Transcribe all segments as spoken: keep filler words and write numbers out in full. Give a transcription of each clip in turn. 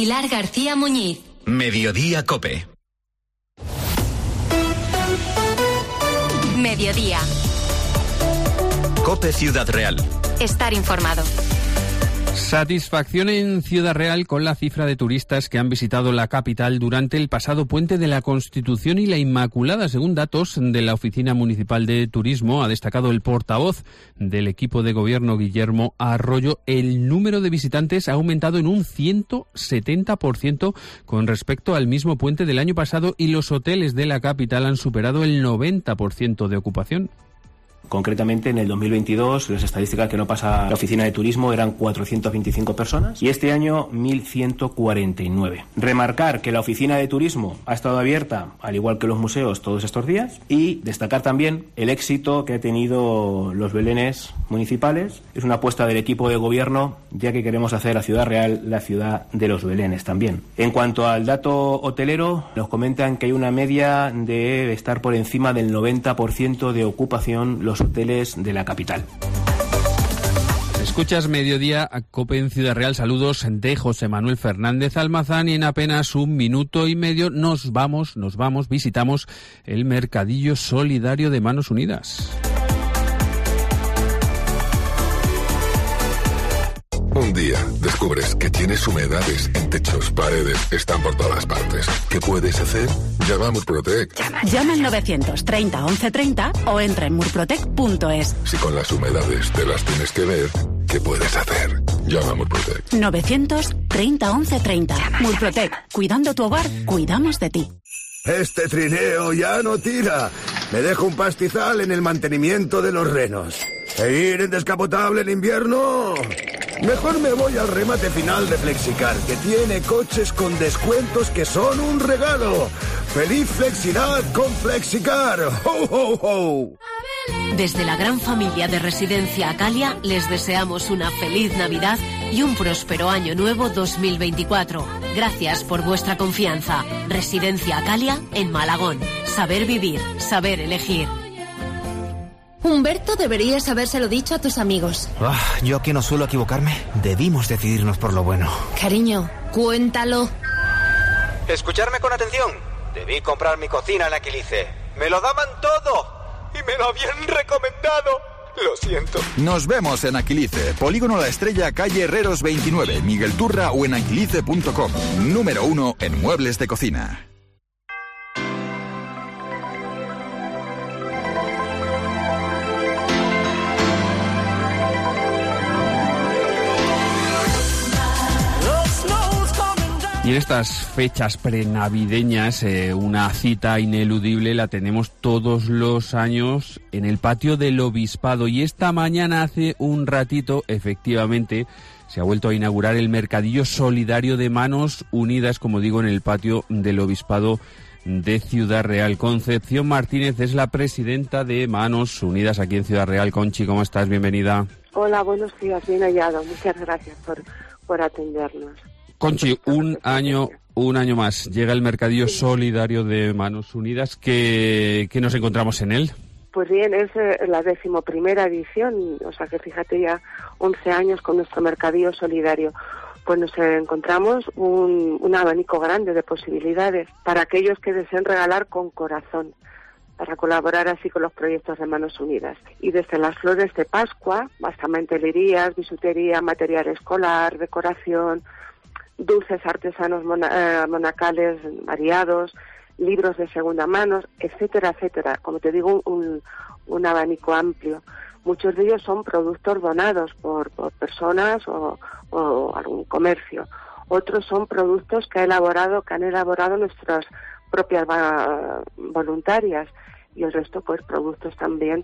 Pilar García Muñiz. Mediodía COPE. Mediodía. COPE Ciudad Real. Estar informado. Satisfacción en Ciudad Real con la cifra de turistas que han visitado la capital durante el pasado Puente de la Constitución y la Inmaculada. Según datos de la Oficina Municipal de Turismo, ha destacado el portavoz del equipo de gobierno, Guillermo Arroyo, el número de visitantes ha aumentado en un ciento setenta por ciento con respecto al mismo puente del año pasado y los hoteles de la capital han superado el noventa por ciento de ocupación. Concretamente, en el dos mil veintidós, las estadísticas que no pasa la Oficina de Turismo eran cuatrocientas veinticinco personas y este año mil ciento cuarenta y nueve. Remarcar que la Oficina de Turismo ha estado abierta, al igual que los museos, todos estos días, y destacar también el éxito que ha tenido los belenes municipales. Es una apuesta del equipo de gobierno, ya que queremos hacer a Ciudad Real la ciudad de los belenes también. En cuanto al dato hotelero, nos comentan que hay una media de estar por encima del noventa por ciento de ocupación los hoteles de la capital. Escuchas Mediodía a COPE en Ciudad Real. Saludos de José Manuel Fernández Almazán y en apenas un minuto y medio nos vamos, nos vamos, visitamos el Mercadillo Solidario de Manos Unidas. Un día descubres que tienes humedades en techos, paredes, están por todas partes. ¿Qué puedes hacer? Llama a Murprotec. Llama, Llama al novecientos treinta once treinta o entra en murprotec punto es. Si con las humedades te las tienes que ver, ¿qué puedes hacer? Llama a Murprotec. novecientos treinta once treinta. Murprotec. Cuidando tu hogar, cuidamos de ti. Este trineo ya no tira. Me dejo un pastizal en el mantenimiento de los renos. ¿E ir en descapotable en invierno? Mejor me voy al remate final de Flexicar, que tiene coches con descuentos que son un regalo. ¡Feliz Flexidad con Flexicar! ¡Ho, ho, ho! Desde la gran familia de Residencia Acalia les deseamos una feliz Navidad y un próspero año nuevo dos mil veinticuatro. Gracias por vuestra confianza. Residencia Acalia en Malagón. Saber vivir, saber elegir. Humberto, deberías habérselo dicho a tus amigos. Ah, yo que no suelo equivocarme, debimos decidirnos por lo bueno. Cariño, cuéntalo. Escucharme con atención. Debí comprar mi cocina en Aquilice. Me lo daban todo y me lo habían recomendado. Lo siento. Nos vemos en Aquilice, Polígono La Estrella, calle Herreros veintinueve, Miguel Turra o en aquilice punto com. Número uno en muebles de cocina. Y en estas fechas prenavideñas, eh, una cita ineludible la tenemos todos los años en el patio del Obispado. Y esta mañana, hace un ratito, efectivamente, se ha vuelto a inaugurar el Mercadillo Solidario de Manos Unidas, como digo, en el patio del Obispado de Ciudad Real. Concepción Martínez es la presidenta de Manos Unidas aquí en Ciudad Real. Conchi, ¿cómo estás? Bienvenida. Hola, buenos días, bien hallado. Muchas gracias por, por atendernos. Conchi, un año, un año más. Llega el Mercadillo sí. Solidario de Manos Unidas. ¿Qué, qué nos encontramos en él? Pues bien, es eh, la decimoprimera edición, o sea que fíjate ya once años con nuestro Mercadillo Solidario. Pues nos encontramos un, un abanico grande de posibilidades para aquellos que deseen regalar con corazón, para colaborar así con los proyectos de Manos Unidas. Y desde las flores de Pascua hasta mantelerías, bisutería, material escolar, decoración, dulces artesanos mona, eh, monacales variados, libros de segunda mano, etcétera, etcétera. Como te digo, un, un abanico amplio. Muchos de ellos son productos donados por, por personas o, o algún comercio. Otros son productos que ha elaborado, que han elaborado nuestras propias va, voluntarias. Y el resto, pues, productos también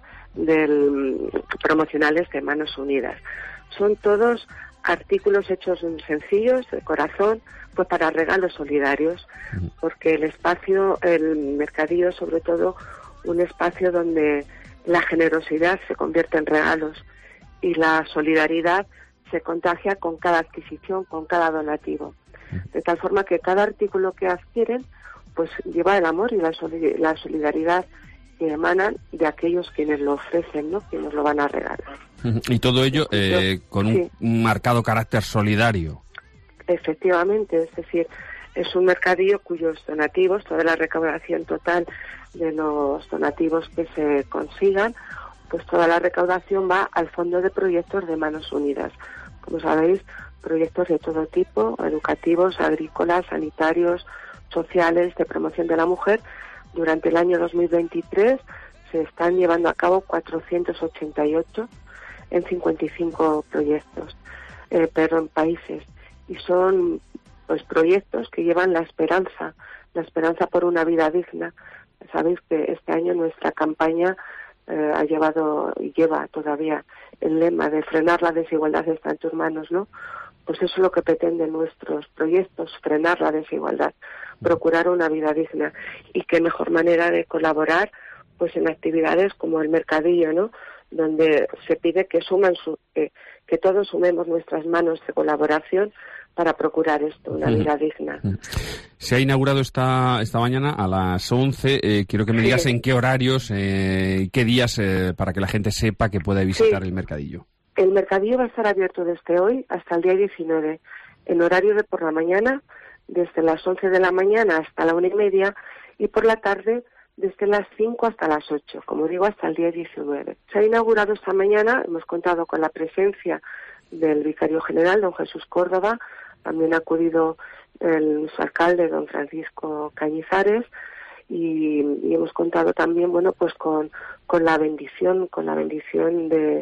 del, promocionales de Manos Unidas. Son todos artículos hechos sencillos, de corazón, pues para regalos solidarios, porque el espacio, el mercadillo, sobre todo, un espacio donde la generosidad se convierte en regalos y la solidaridad se contagia con cada adquisición, con cada donativo. De tal forma que cada artículo que adquieren, pues lleva el amor y la, soli- la solidaridad que emanan de aquellos quienes lo ofrecen, ¿no? Quienes lo van a regalar. Y todo ello eh, con un, sí. un marcado carácter solidario. Efectivamente, es decir, es un mercadillo cuyos donativos, toda la recaudación total de los donativos que se consigan, pues toda la recaudación va al Fondo de Proyectos de Manos Unidas. Como sabéis, proyectos de todo tipo, educativos, agrícolas, sanitarios, sociales, de promoción de la mujer. Durante el año dos mil veintitrés se están llevando a cabo cuatrocientos ochenta y ocho en cincuenta y cinco proyectos, eh, pero en países. Y son pues proyectos que llevan la esperanza, la esperanza por una vida digna. Sabéis que este año nuestra campaña eh, ha llevado y lleva todavía el lema de frenar la desigualdad está en tus manos, ¿no? Pues eso es lo que pretenden nuestros proyectos, frenar la desigualdad, procurar una vida digna. Y qué mejor manera de colaborar pues en actividades como el mercadillo, ¿no? Donde se pide que suman su, que, que todos sumemos nuestras manos de colaboración para procurar esto, una vida digna. Se ha inaugurado esta esta mañana a las once. Eh, quiero que me digas sí. en qué horarios, eh, qué días, eh, para que la gente sepa que puede visitar sí. el mercadillo. El mercadillo va a estar abierto desde hoy hasta el día diecinueve, en horario de por la mañana, desde las once de la mañana hasta la una y media, y por la tarde desde las cinco hasta las ocho, como digo, hasta el día diecinueve. Se ha inaugurado esta mañana, hemos contado con la presencia del vicario general, don Jesús Córdoba. También ha acudido el su alcalde, don Francisco Cañizares, y, y hemos contado también, bueno, pues con, con la bendición, con la bendición de,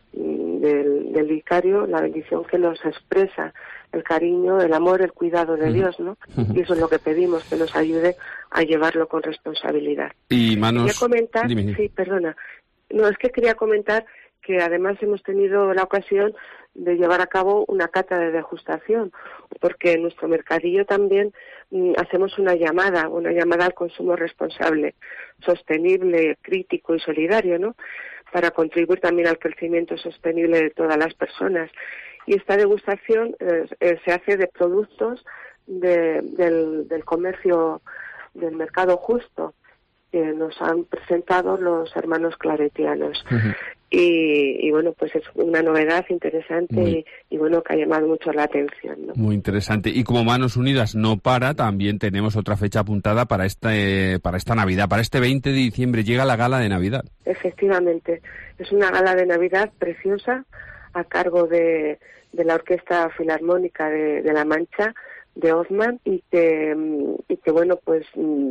del, del vicario, la bendición que nos expresa el cariño, el amor, el cuidado de Dios, ¿no? Y eso es lo que pedimos, que nos ayude a llevarlo con responsabilidad. Y manos... Quería comentar, Dime. sí, perdona, no, es que quería comentar que además hemos tenido la ocasión de llevar a cabo una cata de degustación, porque en nuestro mercadillo también mm, hacemos una llamada, una llamada al consumo responsable, sostenible, crítico y solidario, ¿no? Para contribuir también al crecimiento sostenible de todas las personas. Y esta degustación eh, eh, se hace de productos de, del, del comercio, del mercado justo, que nos han presentado los hermanos claretianos. Uh-huh. Y, y bueno, pues es una novedad interesante y, y bueno, que ha llamado mucho la atención, ¿no? Muy interesante. Y como Manos Unidas no para, también tenemos otra fecha apuntada para este, para esta Navidad, para este veinte de diciembre. Llega la gala de Navidad. Efectivamente, es una gala de Navidad preciosa a cargo de, de la Orquesta Filarmónica de, de La Mancha, de Ozman, y que, y que bueno, pues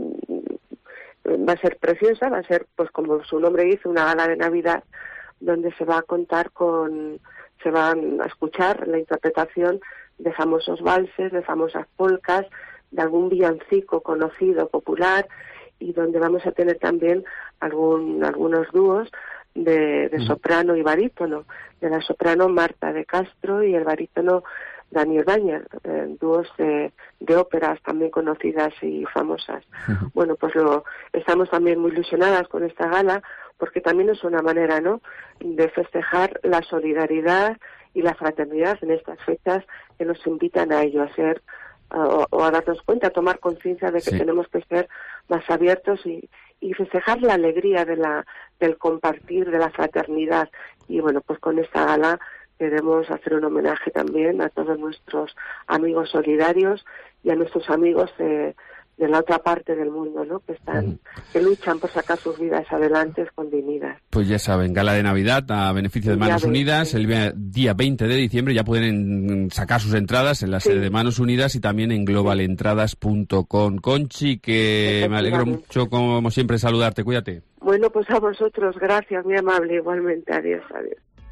va a ser preciosa, va a ser, pues como su nombre dice, una gala de Navidad, donde se va a contar con, se van a escuchar la interpretación de famosos valses, de famosas polcas, de algún villancico conocido, popular, y donde vamos a tener también algún, algunos dúos de, de soprano y barítono, de la soprano Marta de Castro y el barítono Daniel Bañer, eh, dúos de, de óperas también conocidas y famosas. Uh-huh. Bueno, pues lo, estamos también muy ilusionadas con esta gala, porque también es una manera, ¿no?, de festejar la solidaridad y la fraternidad en estas fechas que nos invitan a ello, a ser uh, o, o a darnos cuenta, a tomar conciencia de que sí. tenemos que ser más abiertos y, y festejar la alegría de la del compartir, de la fraternidad. Y bueno, pues con esta gala queremos hacer un homenaje también a todos nuestros amigos solidarios y a nuestros amigos de, de la otra parte del mundo, ¿no?, que están, mm. que luchan por sacar sus vidas adelante con dignidad. Pues ya saben, gala de Navidad a beneficio de Manos Unidas, el día veinte de diciembre. Ya pueden sacar sus entradas en la sí. sede de Manos Unidas y también en global entradas punto com. Conchi, que me alegro mucho, como siempre, saludarte. Cuídate. Bueno, pues a vosotros, gracias, muy amable, igualmente. Adiós, adiós.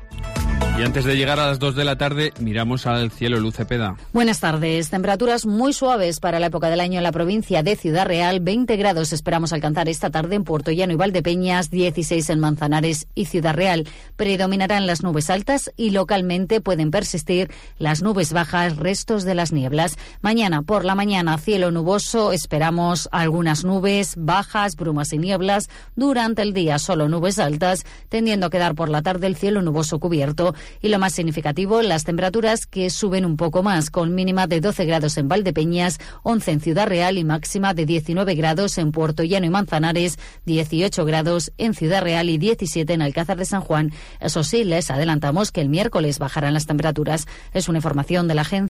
Y antes de llegar a las dos de la tarde, miramos al cielo. Luz Cepeda. Buenas tardes. Temperaturas muy suaves para la época del año en la provincia de Ciudad Real. veinte grados esperamos alcanzar esta tarde en Puerto Llano y Valdepeñas, dieciséis en Manzanares y Ciudad Real. Predominarán las nubes altas y localmente pueden persistir las nubes bajas, restos de las nieblas. Mañana por la mañana, cielo nuboso. Esperamos algunas nubes bajas, brumas y nieblas. Durante el día, solo nubes altas, tendiendo a quedar por la tarde el cielo nuboso cubierto. Y lo más significativo, las temperaturas que suben un poco más, con mínima de doce grados en Valdepeñas, once en Ciudad Real y máxima de diecinueve grados en Puerto Llano y Manzanares, dieciocho grados en Ciudad Real y diecisiete en Alcázar de San Juan. Eso sí, les adelantamos que el miércoles bajarán las temperaturas. Es una información de la agencia